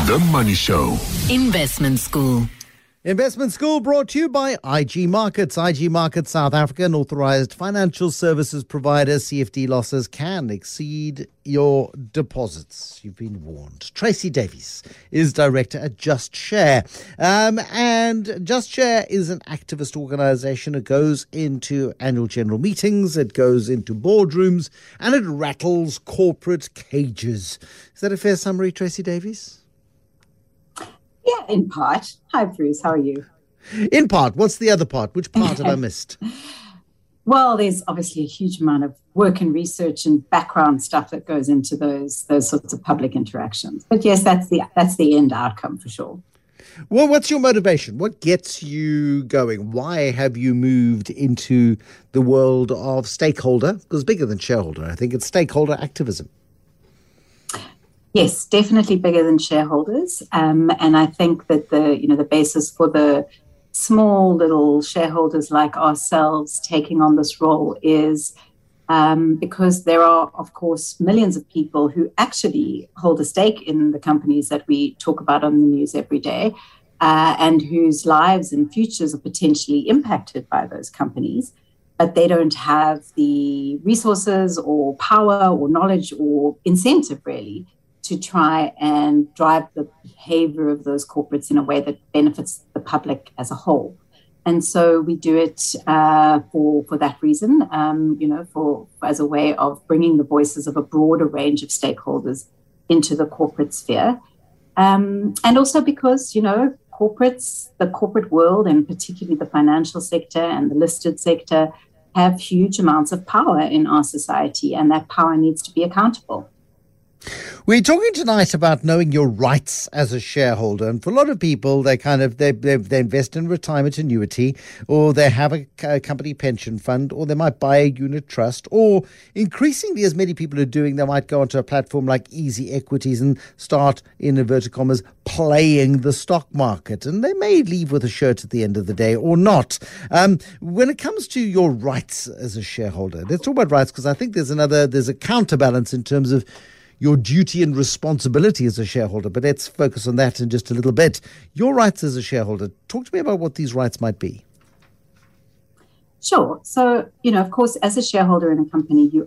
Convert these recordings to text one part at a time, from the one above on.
The Money Show. Investment School. Investment School brought to you by IG Markets. IG Markets South Africa, an authorized financial services provider. CFD losses can exceed your deposits. You've been warned. Tracy Davies is director at Just Share. And Just Share is an activist organization. It goes into annual general meetings, it goes into boardrooms, and it rattles corporate cages. Is that a fair summary, Tracy Davies? Yeah, in part. Hi, Bruce. How are you? In part. What's the other part? Which part have I missed? Well, there's obviously a huge amount of work and research and background stuff that goes into those sorts of public interactions. But yes, that's the end outcome for sure. Well, what's your motivation? What gets you going? Why have you moved into the world of stakeholder? Because bigger than shareholder, I think it's stakeholder activism. Yes, definitely bigger than shareholders. And I think that the basis for the small little shareholders like ourselves taking on this role is because there are, of course, millions of people who actually hold a stake in the companies that we talk about on the news every day, and whose lives and futures are potentially impacted by those companies, but they don't have the resources or power or knowledge or incentive, really, to try and drive the behavior of those corporates in a way that benefits the public as a whole. And so we do it for that reason, as a way of bringing the voices of a broader range of stakeholders into the corporate sphere. And also because, corporates, the corporate world, and particularly the financial sector and the listed sector, have huge amounts of power in our society, and that power needs to be accountable. We're talking tonight about knowing your rights as a shareholder, and for a lot of people, they invest in retirement annuity, or they have a company pension fund, or they might buy a unit trust, or increasingly, as many people are doing, they might go onto a platform like Easy Equities and start, in inverted commas, playing the stock market, and they may leave with a shirt at the end of the day or not. When it comes to your rights as a shareholder, let's talk about rights, because I think there's a counterbalance in terms of your duty and responsibility as a shareholder, but let's focus on that in just a little bit. Your rights as a shareholder, talk to me about what these rights might be. Sure. So, of course, as a shareholder in a company, you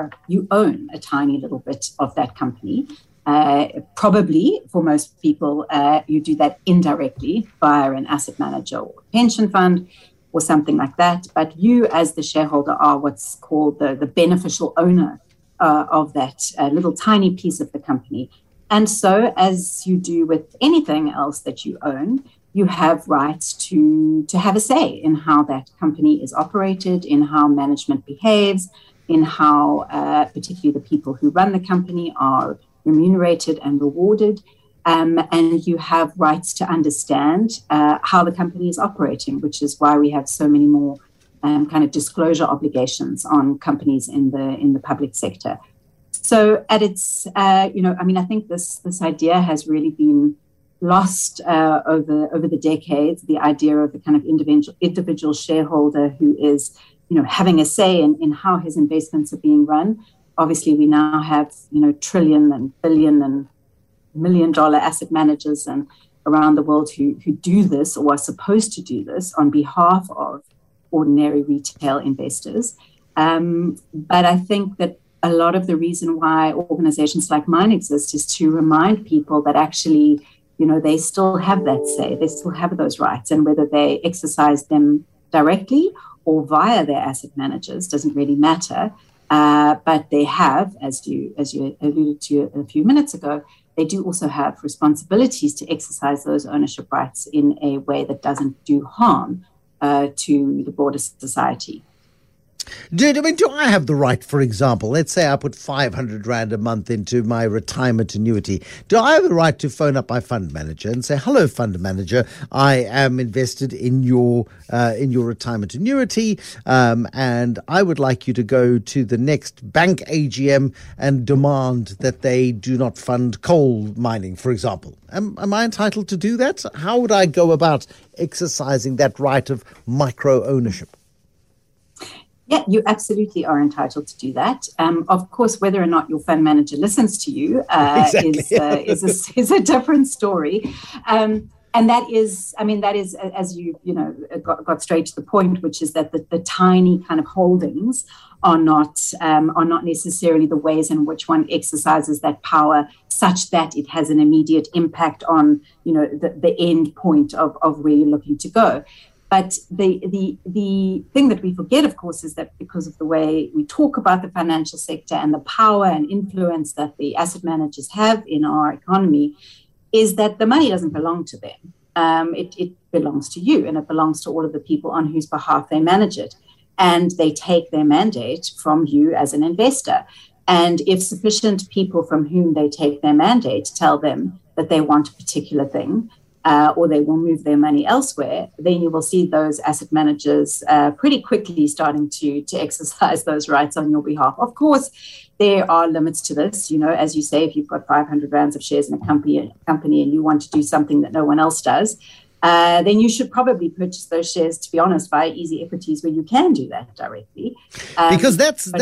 own a tiny little bit of that company. Probably, for most people, you do that indirectly via an asset manager or pension fund or something like that. But you, as the shareholder, are what's called the beneficial owner of that little tiny piece of the company. And so, as you do with anything else that you own, you have rights to have a say in how that company is operated, in how management behaves, in how particularly the people who run the company are remunerated and rewarded. And you have rights to understand how the company is operating, which is why we have so many more kind of disclosure obligations on companies in the public sector. So at its, I think this idea has really been lost over the decades. The idea of the kind of individual shareholder who is, having a say in how his investments are being run. Obviously, we now have, trillion and billion and $1 million asset managers and around the world who do this or are supposed to do this on behalf of ordinary retail investors. But I think that a lot of the reason why organizations like mine exist is to remind people that actually, they still have that say, they still have those rights, and whether they exercise them directly or via their asset managers doesn't really matter. But they have, as you alluded to a few minutes ago, they do also have responsibilities to exercise those ownership rights in a way that doesn't do harm to the broader society. Do I have the right, for example, let's say I put 500 Rand a month into my retirement annuity. Do I have the right to phone up my fund manager and say, hello, fund manager, I am invested in your retirement annuity, and I would like you to go to the next bank AGM and demand that they do not fund coal mining, for example. Am I entitled to do that? How would I go about exercising that right of micro ownership? Yeah, you absolutely are entitled to do that. Of course, whether or not your fund manager listens to you is a different story. And that is, as you got straight to the point, which is that the tiny kind of holdings are not necessarily the ways in which one exercises that power, such that it has an immediate impact on the end point of where you're looking to go. But the thing that we forget, of course, is that because of the way we talk about the financial sector and the power and influence that the asset managers have in our economy, is that the money doesn't belong to them. It belongs to you, and it belongs to all of the people on whose behalf they manage it. And they take their mandate from you as an investor. And if sufficient people from whom they take their mandate tell them that they want a particular thing, or they will move their money elsewhere, then you will see those asset managers pretty quickly starting to exercise those rights on your behalf. Of course, there are limits to this. As you say, if you've got 500 rands of shares in a company and you want to do something that no one else does, then you should probably purchase those shares, to be honest, via Easy Equities, where you can do that directly. Because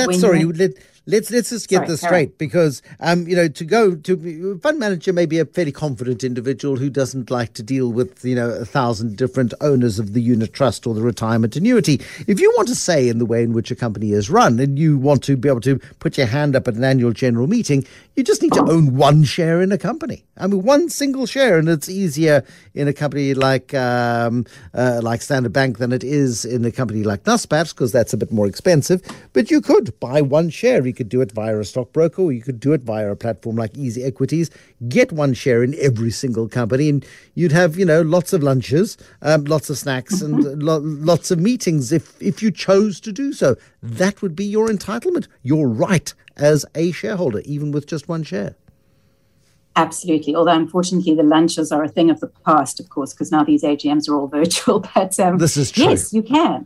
let's just get this straight. Because to go to fund manager may be a fairly confident individual who doesn't like to deal with 1,000 different owners of the unit trust or the retirement annuity. If you want to say in the way in which a company is run, and you want to be able to put your hand up at an annual general meeting, you just need to own one share in a company. One single share, and it's easier in a company like Standard Bank than it is in a company like Naspers, because that's a bit more expensive. But you could buy one share. You could do it via a stockbroker, or you could do it via a platform like Easy Equities. Get one share in every single company, and you'd have lots of lunches, lots of snacks, and lots of meetings if you chose to do so. That would be your entitlement, your right as a shareholder, even with just one share. Absolutely. Although, unfortunately, the lunches are a thing of the past, of course, because now these AGMs are all virtual. But this is true. Yes, you can.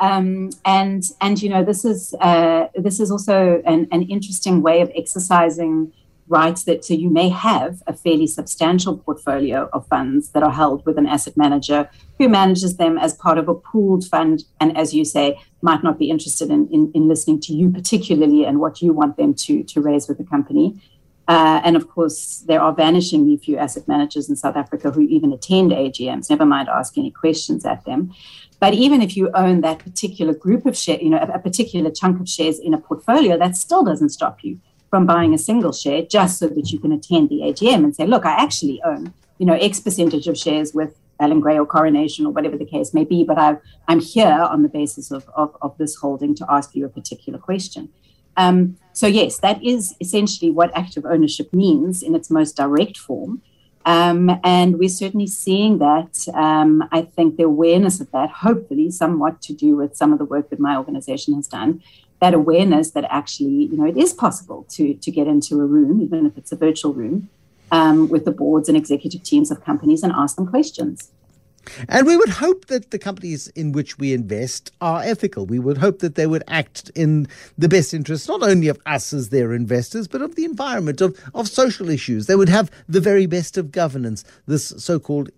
This is also an interesting way of exercising rights so you may have a fairly substantial portfolio of funds that are held with an asset manager who manages them as part of a pooled fund, and, as you say, might not be interested in listening to you particularly and what you want them to raise with the company. And of course, there are vanishingly few asset managers in South Africa who even attend AGMs, never mind ask any questions at them. But even if you own that particular group of shares, a particular chunk of shares in a portfolio, that still doesn't stop you from buying a single share just so that you can attend the AGM and say, look, I actually own, X percentage of shares with Allan Gray or Coronation or whatever the case may be, but I'm here on the basis of this holding to ask you a particular question. So yes, that is essentially what active ownership means in its most direct form. And we're certainly seeing that. I think the awareness of that, hopefully somewhat to do with some of the work that my organization has done, that awareness that actually, it is possible to get into a room, even if it's a virtual room, with the boards and executive teams of companies and ask them questions. And we would hope that the companies in which we invest are ethical. We would hope that they would act in the best interest, not only of us as their investors, but of the environment, of social issues. They would have the very best of governance, this so-called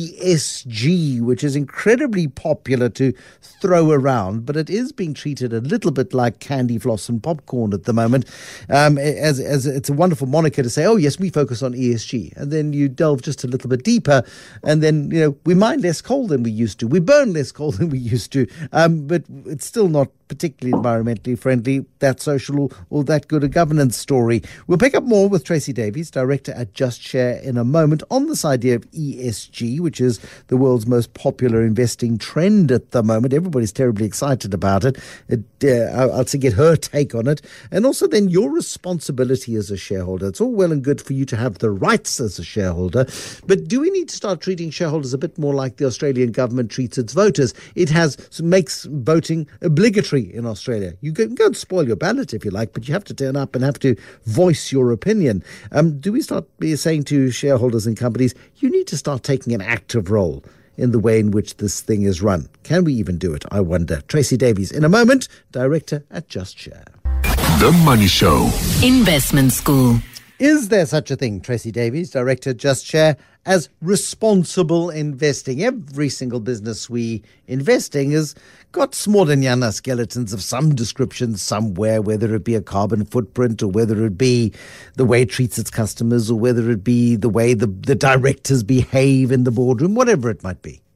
ESG, which is incredibly popular to throw around, but it is being treated a little bit like candy floss and popcorn at the moment. As it's a wonderful moniker to say, oh, yes, we focus on ESG. And then you delve just a little bit deeper, and then, we might less coal than we used to. We burn less coal than we used to, but it's still not particularly environmentally friendly, that social or that good a governance story. We'll pick up more with Tracy Davies, director at Just Share, in a moment on this idea of ESG, which is the world's most popular investing trend at the moment. Everybody's terribly excited about it. I'll get her take on it. And also then your responsibility as a shareholder. It's all well and good for you to have the rights as a shareholder, but do we need to start treating shareholders a bit more like the Australian government treats its voters? It makes voting obligatory in Australia. You can go and spoil your ballot if you like, but you have to turn up and have to voice your opinion. Do we start saying to shareholders and companies, you need to start taking an active role in the way in which this thing is run? Can we even do it, I wonder? Tracy Davies, in a moment, director at Just Share. The Money Show. Investment School. Is there such a thing, Tracy Davies, Director, Just Share, as responsible investing? Every single business we investing has got small and yana skeletons of some description somewhere, whether it be a carbon footprint or whether it be the way it treats its customers or whether it be the way the directors behave in the boardroom, whatever it might be.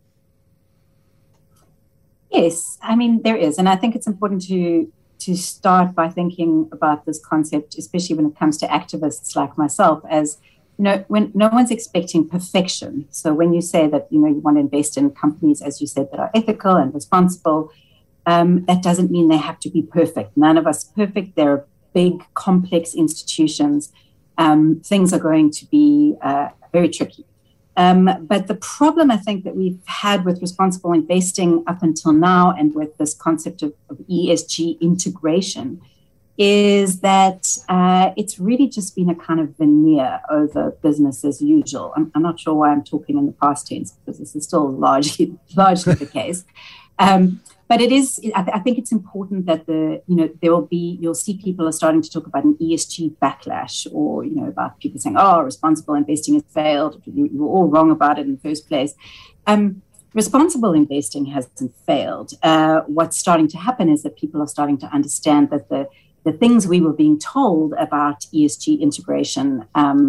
Yes, I mean, there is. And I think it's important to start by thinking about this concept, especially when it comes to activists like myself, as, when no one's expecting perfection. So when you say that, you want to invest in companies, as you said, that are ethical and responsible, that doesn't mean they have to be perfect. None of us are perfect. They're big, complex institutions. Things are going to be very tricky. But the problem, I think, that we've had with responsible investing up until now and with this concept of ESG integration is that it's really just been a kind of veneer over business as usual. I'm not sure why I'm talking in the past tense, because this is still largely the case. But it is. I think it's important that you'll see people are starting to talk about an ESG backlash, or about people saying, "Oh, responsible investing has failed. You were all wrong about it in the first place." Responsible investing hasn't failed. What's starting to happen is that people are starting to understand that the things we were being told about ESG integration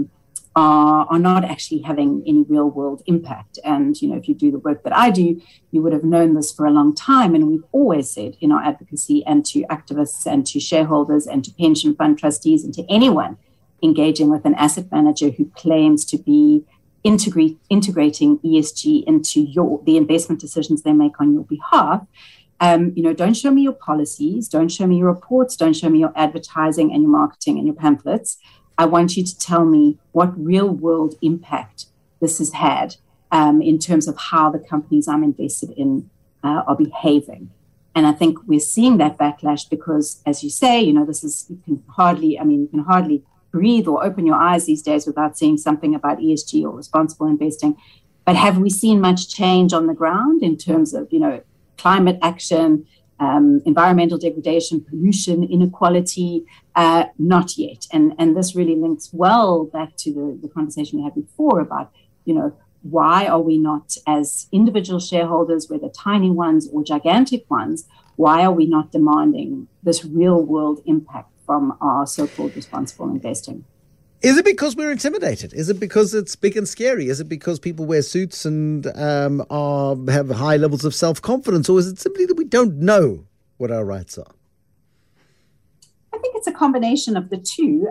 are not actually having any real world impact. And, if you do the work that I do, you would have known this for a long time. And we've always said in our advocacy, and to activists and to shareholders and to pension fund trustees and to anyone engaging with an asset manager who claims to be integrating ESG into the investment decisions they make on your behalf, don't show me your policies, don't show me your reports, don't show me your advertising and your marketing and your pamphlets. I want you to tell me what real world impact this has had in terms of how the companies I'm invested in are behaving. And I think we're seeing that backlash because, as you say, you can hardly breathe or open your eyes these days without seeing something about ESG or responsible investing. But have we seen much change on the ground in terms of, climate action, environmental degradation, pollution, inequality? Not yet. And this really links well back to the conversation we had before about, why are we not, as individual shareholders, whether tiny ones or gigantic ones, why are we not demanding this real world impact from our so-called responsible investing? Is it because we're intimidated? Is it because it's big and scary? Is it because people wear suits and have high levels of self-confidence? Or is it simply that we don't know what our rights are? I think it's a combination of the two.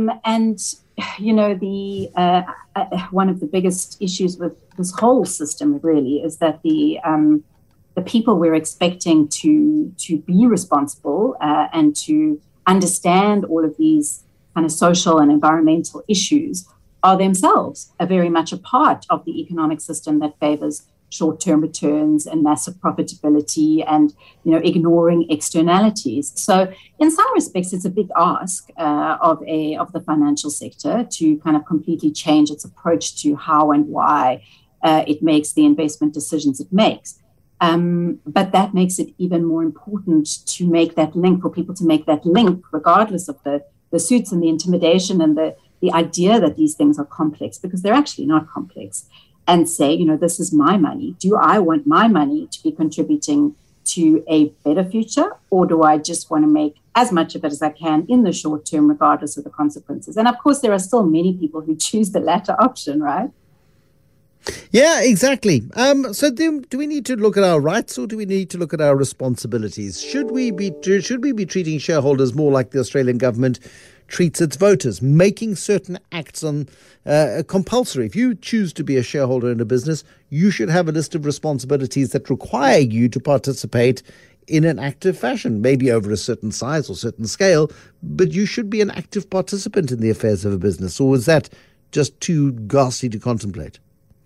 One of the biggest issues with this whole system really is that the people we're expecting to be responsible and to understand all of these kind of social and environmental issues are themselves very much a part of the economic system that favors short-term returns and massive profitability and, ignoring externalities. So in some respects, it's a big ask of the financial sector to kind of completely change its approach to how and why it makes the investment decisions it makes. But that makes it even more important to make that link, for people to make that link, regardless of the suits and the intimidation and the idea that these things are complex, because they're actually not complex, and say, this is my money. Do I want my money to be contributing to a better future, or do I just want to make as much of it as I can in the short term, regardless of the consequences? And of course, there are still many people who choose the latter option, right? Yeah, exactly. So do we need to look at our rights, or do we need to look at our responsibilities? Should we be treating shareholders more like the Australian government treats its voters, making certain acts on compulsory? If you choose to be a shareholder in a business, you should have a list of responsibilities that require you to participate in an active fashion, maybe over a certain size or certain scale, but you should be an active participant in the affairs of a business. Or is that just too ghastly to contemplate?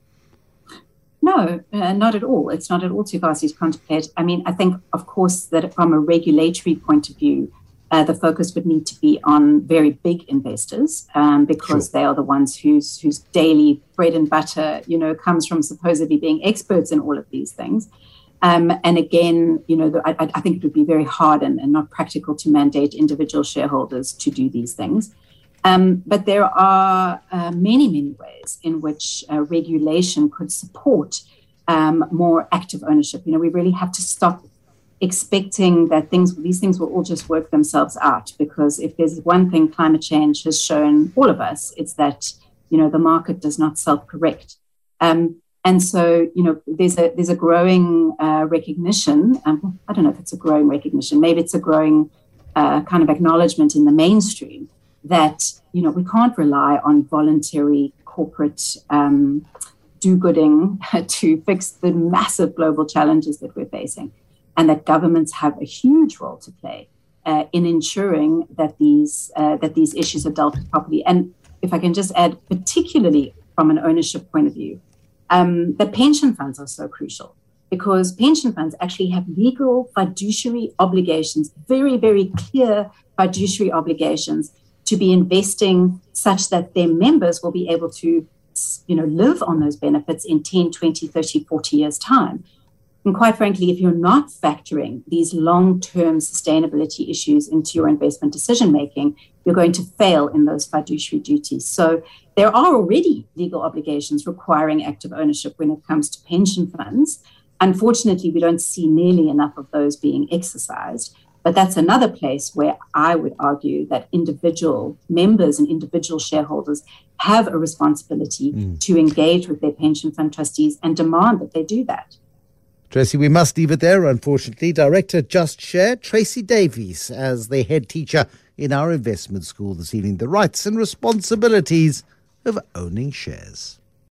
No, not at all. It's not at all too ghastly to contemplate. I mean, I think, of course, that from a regulatory point of view, the focus would need to be on very big investors because Sure. they are the ones whose daily bread and butter, comes from supposedly being experts in all of these things. And again, I think it would be very hard and not practical to mandate individual shareholders to do these things. But there are many ways in which regulation could support more active ownership. We really have to stop expecting that these things will all just work themselves out, because if there's one thing climate change has shown all of us, it's that the market does not self-correct. And so, there's a growing recognition. I don't know if it's a growing recognition. Maybe it's a growing kind of acknowledgement in the mainstream that, we can't rely on voluntary corporate do-gooding to fix the massive global challenges that we're facing, and that governments have a huge role to play in ensuring that these issues are dealt with properly. And if I can just add, particularly from an ownership point of view, that pension funds are so crucial, because pension funds actually have legal fiduciary obligations, very, very clear fiduciary obligations to be investing such that their members will be able to, live on those benefits in 10, 20, 30, 40 years' time. And quite frankly, if you're not factoring these long-term sustainability issues into your investment decision-making, you're going to fail in those fiduciary duties. So there are already legal obligations requiring active ownership when it comes to pension funds. Unfortunately, we don't see nearly enough of those being exercised. But that's another place where I would argue that individual members and individual shareholders have a responsibility to engage with their pension fund trustees and demand that they do that. Tracy, we must leave it there, unfortunately. Director Just Share, Tracy Davies, as the head teacher in our investment school this evening, the rights and responsibilities of owning shares.